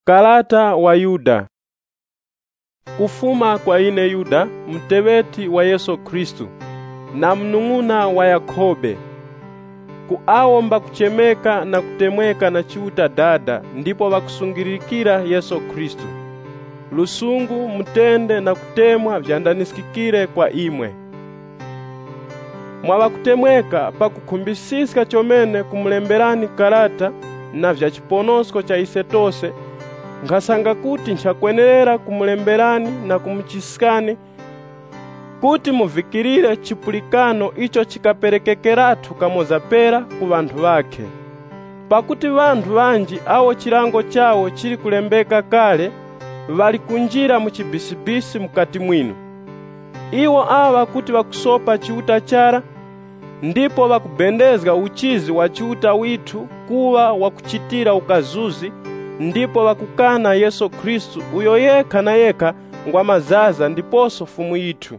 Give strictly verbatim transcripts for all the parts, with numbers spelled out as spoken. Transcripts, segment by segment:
Kalata wa Yuda. Kufuma kwa ine Yuda, mteweti wa Yesu Kristu, na mnung'una wa Yakobe, kuawomba kuchemeka na kutemweka na chiuta dada, ndipo bakusungirikira Yesu Kristu. Lusungu, mutende na kutemwa vyandanisikikire kwa imwe. Mwaba kutemweka pakukumbisisika chomene kumulemberani kalata na vya chiponosko cha isetose, ngasanga kuti nchakwenerera kumulemberani na kumuchisikani kuti muvikirire chipulikano icho chikaperekekeratu kamozapera ku bantu bake. Pakuti bantu banji awo chilango chawo chili kulembeka kale bali kunjira mu chibisibisi mukati mwinu. Iwo awa kuti bakusopa chiuta chara, ndipo bakubendezga uchizi wa chiuta witu kuwa wakuchitira ukazuzi, ndipo bakukana Yesu Kristu uyo yeka na yeka ngwa mazaza ndiposo fumu yitu.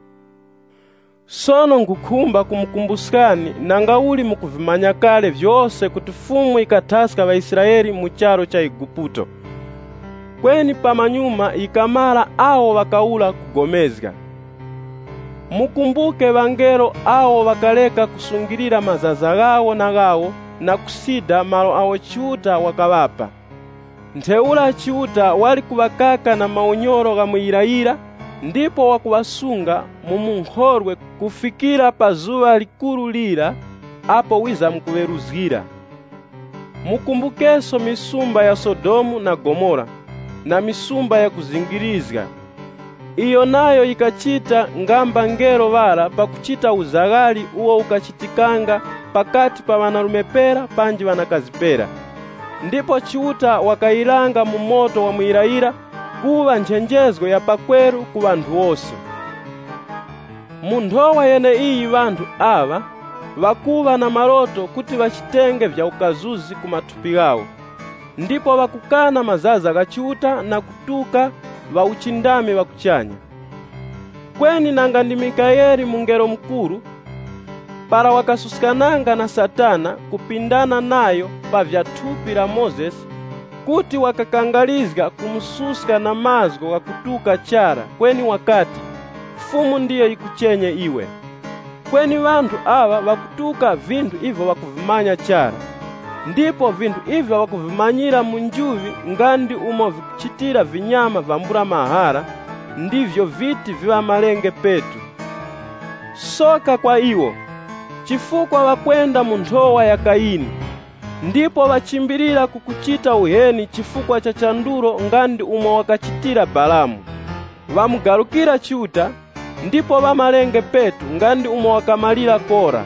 Sono ngukumba kumukumbuskani nanga uli mukuvimanya kale vyose kuti fumu ikataska Waisraeli mu charo cha Egiputo. Kweni pamanyuma ikamala awo wakaula kugomezga. Mukumbuke bangero awo wakaleka kusungirira mazaza gawo na gawo na kusida malo awo chiuta wakawapa. Nteula chiuta wali kubakaka na maunyoro ga muirahira, ndipo wakubasunga mumunkhorwe kufikira pazuwa likuru lira apo wiza mkuberuzgira. Mukumbukeso misumba ya Sodomu na Gomora na misumba ya kuzingirizga. Iyo nayo ikachita ngamba ngero wala pakuchita uzagali uwo ukachitikanga pakati pa wanarume pera panji wanakazipera. Ndipo chiuta wakailanga mu moto wa muirahira kuwa nchenjezgo ya pakweru ku bantu wose. Mu nthowa yene iyi bantu ava wakuva na maloto kuti wachitenge vya ukazuzi ku matupi gawo, ndipo wakukana mazaza ga chiuta na kutuka wa uchindami wa kuchanya. Kweni nanga ndi Mikaeli mungero mkuru para wakasusikananga na Satana kupindana nayo pa vya tupi la Moses, kuti wakakangalizga kumsuska na mazgo wa kutuka chara, kweni wakati fumu ndiyo ikuchenye iwe. Kweni bantu awa wakutuka vintu hivyo wakuvimanya chara, ndipo vintu hivyo wakuvimanyira munjuvi ngandi umo vikuchitira vinyama vambura mahara, ndivyo viti viwa malenge petu. Soka kwa iwo, chifukwa wakwenda mu nthowa ya Kaini, ndipo wachimbirira kukuchita uheni chifukwa cha chanduro ngandi umo wakachitira Balamu. Wamugalukira chiuta, ndipo wamalenge petu ngandi umo wakamalira Kora.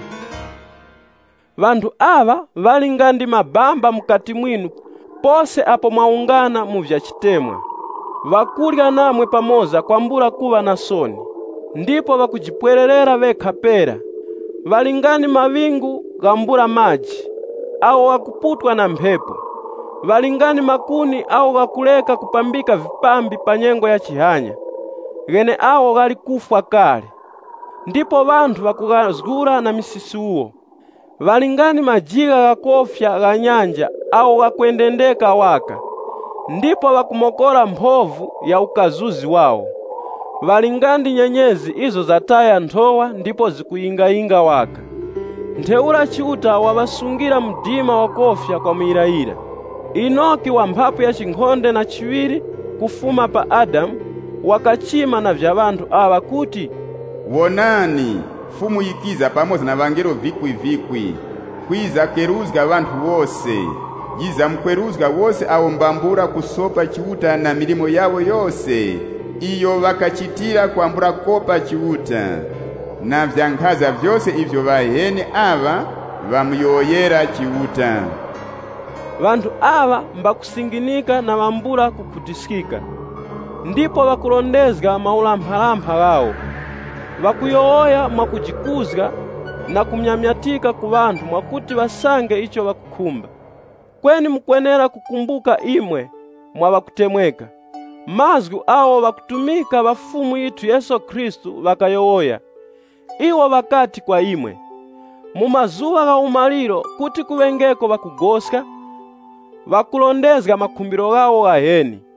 Vantu ava vali ngandi mabamba mukati mwinu pose apo mwaungana mu vya chitemwa. Vakulya namwe pamoza kwambula kuva na soni, ndipo vakujipwererera vekapera. Valingani mavingu gambura maji, au wakuputwa na mphepo. Valingani makuni au wakuleka kupambika vipambi panyengo ya chihanya, gene awo gali kufwa kale. Ndipo bantu wakugazgura na misisi uwo. Valingani majiga gakofya ga nyanja au gakwendendeka waka, ndipo wakumokora mpovu ya ukazuzi wao. Valingandi nyenyezi izo zataya nthowa, ndipo zikuinga-inga waka. Nteula chiuta wabasungira mdima wakofya kwa muirahira. Inoki wa mphapu ya chinkhonde na chiwiri kufuma pa Adamu wakachima na vya bantu awa kuti, wonani fumu yikiza pamoza na vangelo vikwi vikwi, kwiza keruzga bantu wose, yiza mkweruzga wose awo mbambura kusopa chiuta na milimo yawo yose, iyo wakachitira kwambura kopa chiuta, na vyankaza vyose ivyo bahene ava vamuyoyera chiuta. Vantu ava mbakusinginika na vambura kukutisika, ndipo wakulondezga maulamphalampa gawo. Wakuyooya mwakujikuzga na kumnyamyatika ku bantu mwakuti wasange icho wakukumba. Kweni mukwenera kukumbuka imwe mwa wakutemweka. Mazgu awo wakutumika wafumu yitu Yesu Kristu wakayooya. Iwo wakati kwa imwe mu mazuwa ga umaliro kuti kuwengeko wakugoska, wakulondezga makumbiro gawo gaheni.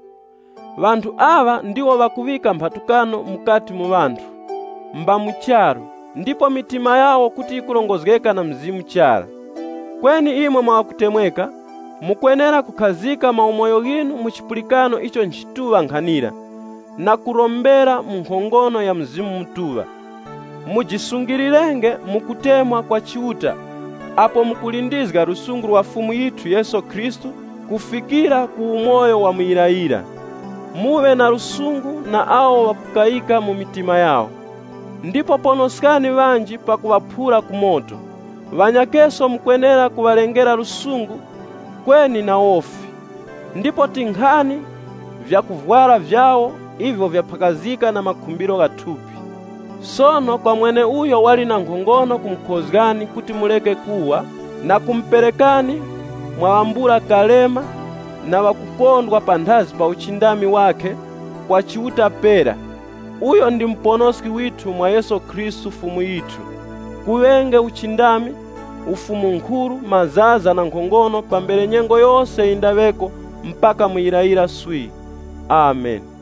Vantu ava ndiwo vakuvika mphatukano mukati mu vanthu mba mucharo, ndipo mitima yawo kuti ikulongozgeka na mzimu chara. Kweni imwe mwakutemweka mukwenera kukhazika maumoyo ginu muchipulikano icho nchituva nkhanira na kurombera mu nkhongono ya mzimu mtuva. Mujisungirirenge mukutemwa kwa chiuta apo mukulindizga rusungu rwa Fumu yitu Yesu Kristu kufikira ku umoyo wa mwirayira. Muwe na rusungu na awo wakukayika mu mitima yawo, ndipo ponoskani vanji pakuvaphula kumoto. Vanyakeso mukwenera kuvalengera rusungu kweni na ofi, ndipo tinkhani vya kuvwala vyawo ivyo vyaphakazika na makhumbiro gathupi. Sono kwa mwene uyo wali na nkhongono kumkhozgani kuti muleke kuwa na kumperekani mwawambula kalema na wakukondwa panthazi pa uchindami wake kwa chiuta pera. Uyo ndi mponoski witu mwa Yesu Kristu Fumu yitu. Kuwenge uchindami, ufumu nkhuru, mazaza na nkhongono pambele nyengo yose indaveko mpaka mwirayira swi. Amen.